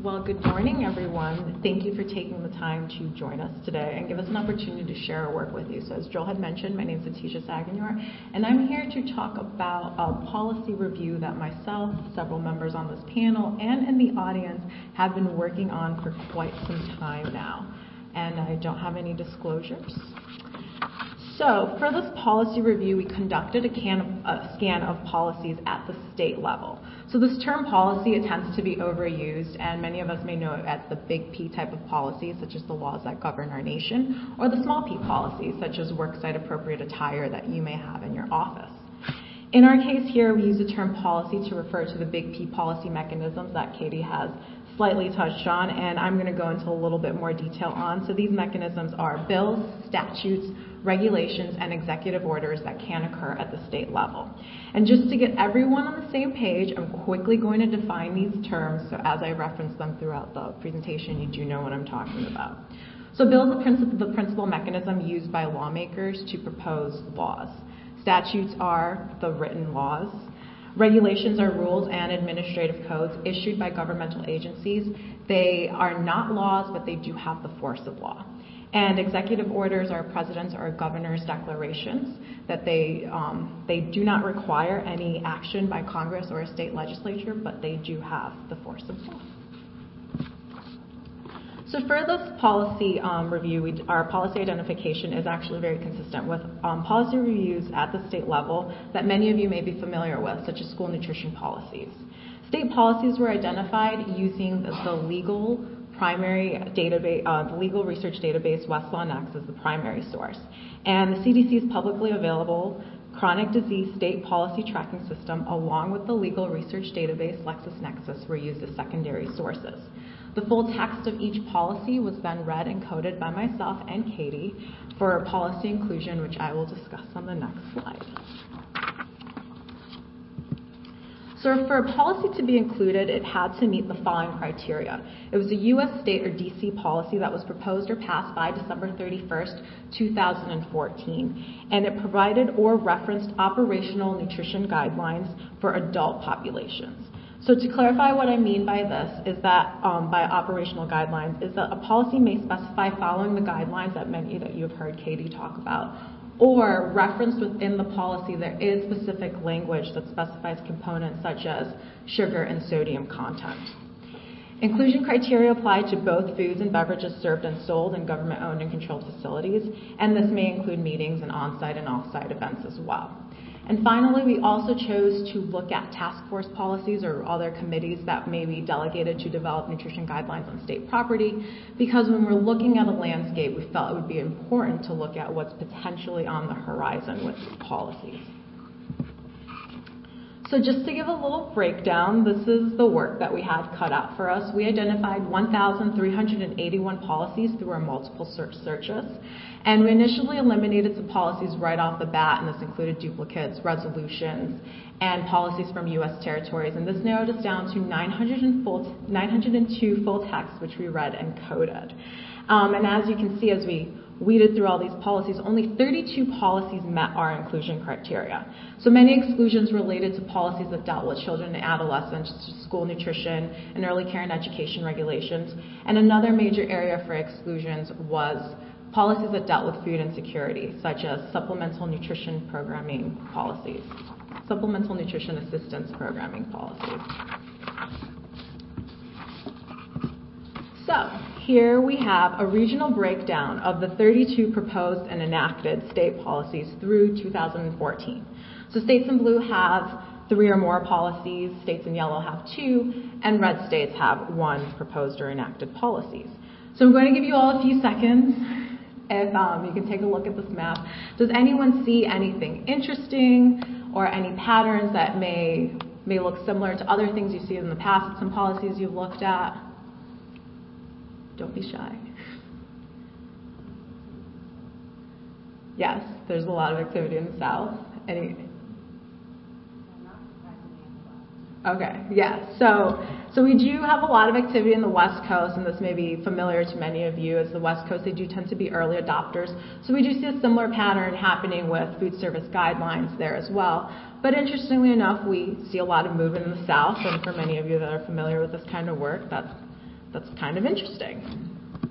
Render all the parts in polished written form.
Well, good morning, everyone. Thank you for taking the time to join us today and give us an opportunity to share our work with you. So as Joel had mentioned, my name is Atisha Saganior, and I'm here to talk about a policy review that myself, several members on this panel, and in the audience have been working on for quite some time now. And I don't have any disclosures. So for this policy review, we conducted a scan of policies at the state level. So this term policy, it tends to be overused, and many of us may know it as the big P type of policies, such as the laws that govern our nation, or the small p policies, such as worksite appropriate attire that you may have in your office. In our case here, we use the term policy to refer to the big P policy mechanisms that Katie has slightly touched on, and I'm going to go into a little bit more detail on. So these mechanisms are bills, statutes, regulations, and executive orders that can occur at the state level. And just to get everyone on the same page, I'm quickly going to define these terms, so as I reference them throughout the presentation, you do know what I'm talking about. So bills are the principal mechanism used by lawmakers to propose laws. Statutes are the written laws. Regulations are rules and administrative codes issued by governmental agencies. They are not laws, but they do have the force of law. And executive orders are president's or governor's declarations that they do not require any action by Congress or a state legislature, but they do have the force of law. So for this policy review, our policy identification is actually very consistent with policy reviews at the state level that many of you may be familiar with, such as school nutrition policies. State policies were identified using the legal primary database, the legal research database WestlawNext as the primary source. And the CDC's publicly available chronic disease state policy tracking system, along with the legal research database LexisNexis, were used as secondary sources. The full text of each policy was then read and coded by myself and Katie for policy inclusion, which I will discuss on the next slide. So for a policy to be included, it had to meet the following criteria. It was a U.S. state or D.C. policy that was proposed or passed by December 31st, 2014, and it provided or referenced operational nutrition guidelines for adult populations. So to clarify what I mean by this is that by operational guidelines is that a policy may specify following the guidelines that many that you have heard Katie talk about, or referenced within the policy there is specific language that specifies components such as sugar and sodium content. Inclusion criteria apply to both foods and beverages served and sold in government-owned and controlled facilities, and this may include meetings and on-site and off-site events as well. And finally, we also chose to look at task force policies or other committees that may be delegated to develop nutrition guidelines on state property, because when we're looking at a landscape, we felt it would be important to look at what's potentially on the horizon with these policies. So just to give a little breakdown, this is the work that we had cut out for us. We identified 1,381 policies through our multiple searches. And we initially eliminated some policies right off the bat, and this included duplicates, resolutions, and policies from U.S. territories. And this narrowed us down to 902 full texts, which we read and coded. And as you can see, as we weeded through all these policies, only 32 policies met our inclusion criteria. So many exclusions related to policies that dealt with children and adolescents, school nutrition, and early care and education regulations. And another major area for exclusions was policies that dealt with food insecurity, such as supplemental nutrition programming policies, supplemental nutrition assistance programming policies. So here we have a regional breakdown of the 32 proposed and enacted state policies through 2014. So states in blue have 3 or more policies, states in yellow have 2, and red states have 1 proposed or enacted policies. So I'm going to give you all a few seconds. If you can take a look at this map. Does anyone see anything interesting or any patterns that may look similar to other things you've seen in the past, some policies you've looked at? Don't be shy. Yes, there's a lot of activity in the South. Okay, yeah. So we do have a lot of activity in the West Coast, and this may be familiar to many of you. As the West Coast, they do tend to be early adopters. So we do see a similar pattern happening with food service guidelines there as well. But interestingly enough, we see a lot of movement in the South, and for many of you that are familiar with this kind of work, that's That's kind of interesting.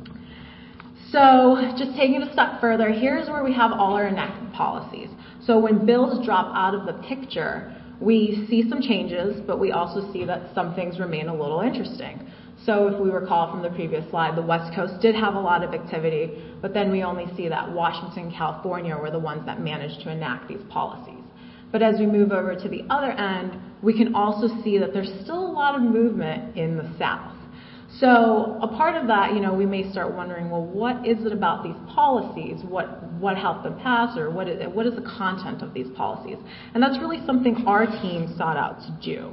So just taking it a step further, here's where we have all our enacted policies. So when bills drop out of the picture, we see some changes, but we also see that some things remain a little interesting. So if we recall from the previous slide, the West Coast did have a lot of activity, but then we only see that Washington and California were the ones that managed to enact these policies. But as we move over to the other end, we can also see that there's still a lot of movement in the South. So a part of that, we may start wondering, well, what is it about these policies? What helped them pass, or what is the content of these policies? And that's really something our team sought out to do.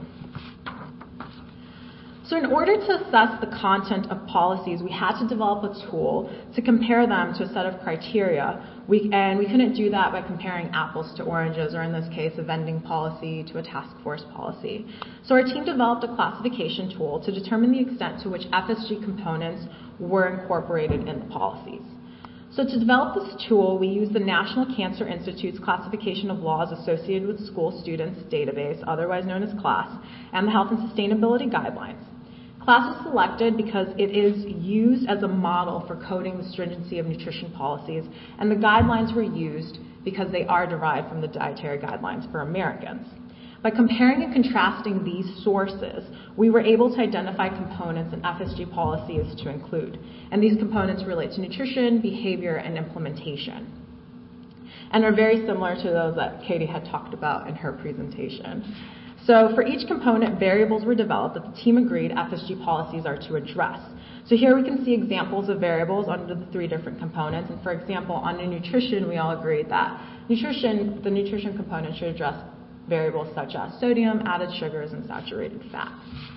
So in order to assess the content of policies, we had to develop a tool to compare them to a set of criteria. And we couldn't do that by comparing apples to oranges, or in this case, a vending policy to a task force policy. So our team developed a classification tool to determine the extent to which FSG components were incorporated in the policies. So to develop this tool, we used the National Cancer Institute's classification of laws associated with school students database, otherwise known as CLASS, and the Health and Sustainability Guidelines. CLASS was selected because it is used as a model for coding the stringency of nutrition policies, and the guidelines were used because they are derived from the Dietary Guidelines for Americans. By comparing and contrasting these sources, we were able to identify components in FSG policies to include, and these components relate to nutrition, behavior, and implementation, and are very similar to those that Katie had talked about in her presentation. So for each component, variables were developed that the team agreed FSG policies are to address. So here we can see examples of variables under the 3 different components. And for example, under nutrition, we all agreed that the nutrition component should address variables such as sodium, added sugars, and saturated fat.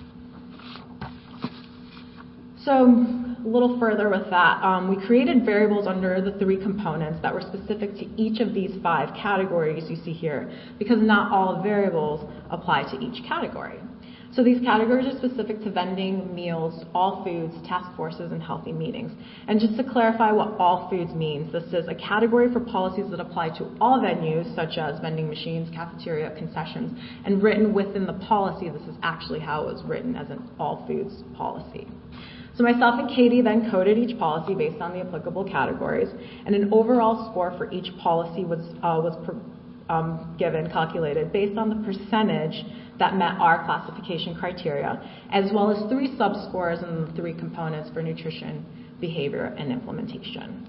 So a little further with that, we created variables under the 3 components that were specific to each of these 5 categories you see here, because not all variables apply to each category. So these categories are specific to vending, meals, all foods, task forces, and healthy meetings. And just to clarify what all foods means, this is a category for policies that apply to all venues, such as vending machines, cafeteria, concessions, and written within the policy. This is actually how it was written, as an all foods policy. So myself and Katie then coded each policy based on the applicable categories, and an overall score for each policy was calculated based on the percentage that met our classification criteria, as well as 3 subscores in the 3 components for nutrition, behavior, and implementation.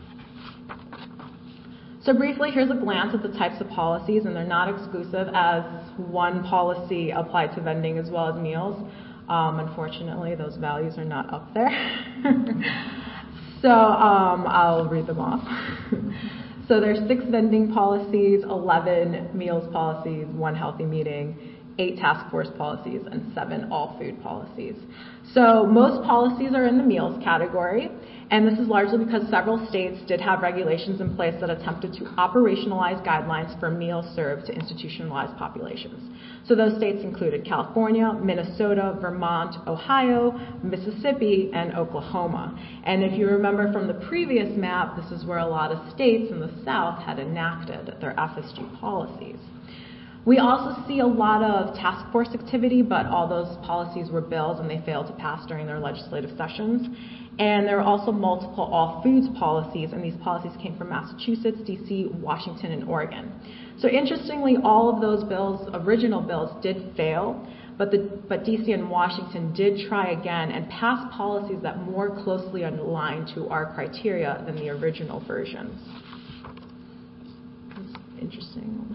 So briefly, here's a glance at the types of policies, and they're not exclusive, as one policy applied to vending as well as meals. Unfortunately, those values are not up there. So I'll read them off. So there's 6 vending policies, 11 meals policies, 1 healthy meeting, 8 task force policies, and 7 all food policies. So most policies are in the meals category, and this is largely because several states did have regulations in place that attempted to operationalize guidelines for meals served to institutionalized populations. So those states included California, Minnesota, Vermont, Ohio, Mississippi, and Oklahoma. And if you remember from the previous map, this is where a lot of states in the South had enacted their FSG policies. We also see a lot of task force activity, but all those policies were bills and they failed to pass during their legislative sessions. And there are also multiple all foods policies, and these policies came from Massachusetts, DC, Washington, and Oregon. So interestingly, all of those bills, original bills, did fail, but DC and Washington did try again and pass policies that more closely align to our criteria than the original versions. That's interesting.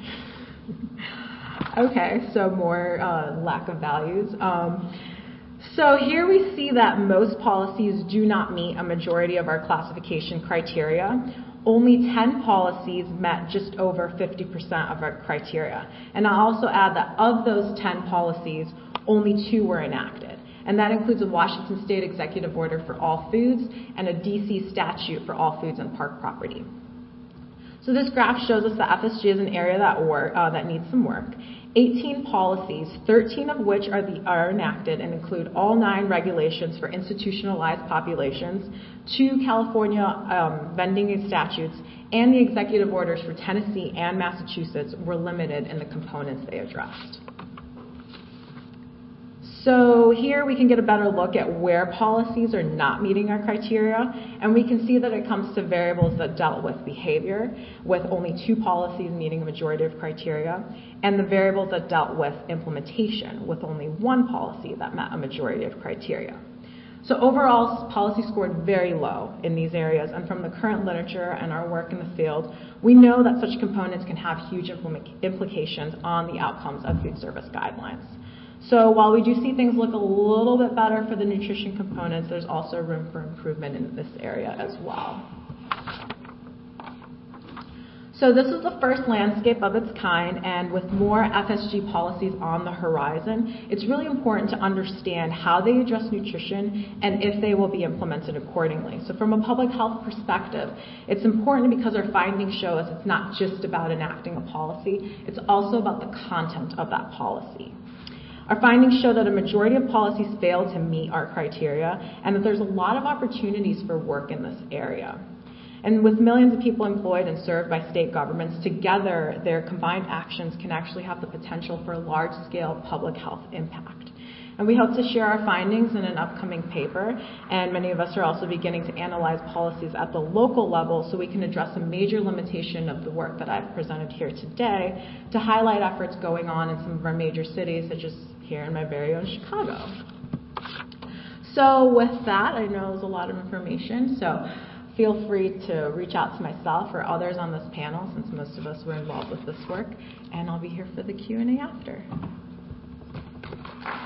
Okay, so more lack of values. So here we see that most policies do not meet a majority of our classification criteria. Only 10 policies met just over 50% of our criteria. And I'll also add that of those 10 policies, only 2 were enacted. And that includes a Washington State Executive Order for all foods and a DC statute for all foods and park property. So this graph shows us that FSG is an area that needs some work. 18 policies, 13 of which are enacted and include all 9 regulations for institutionalized populations, 2 California vending statutes, and the executive orders for Tennessee and Massachusetts were limited in the components they addressed. So here we can get a better look at where policies are not meeting our criteria, and we can see that it comes to variables that dealt with behavior, with only 2 policies meeting a majority of criteria, and the variables that dealt with implementation, with only 1 policy that met a majority of criteria. So overall, policy scored very low in these areas, and from the current literature and our work in the field, we know that such components can have huge implications on the outcomes of food service guidelines. So while we do see things look a little bit better for the nutrition components, there's also room for improvement in this area as well. So this is the first landscape of its kind, and with more FSG policies on the horizon, it's really important to understand how they address nutrition and if they will be implemented accordingly. So from a public health perspective, it's important because our findings show us it's not just about enacting a policy, it's also about the content of that policy. Our findings show that a majority of policies fail to meet our criteria and that there's a lot of opportunities for work in this area. And with millions of people employed and served by state governments, together their combined actions can actually have the potential for large-scale public health impact. And we hope to share our findings in an upcoming paper, and many of us are also beginning to analyze policies at the local level so we can address a major limitation of the work that I've presented here today to highlight efforts going on in some of our major cities, such as here in my very own Chicago. So with that, I know there's a lot of information, so feel free to reach out to myself or others on this panel, since most of us were involved with this work, and I'll be here for the Q&A after.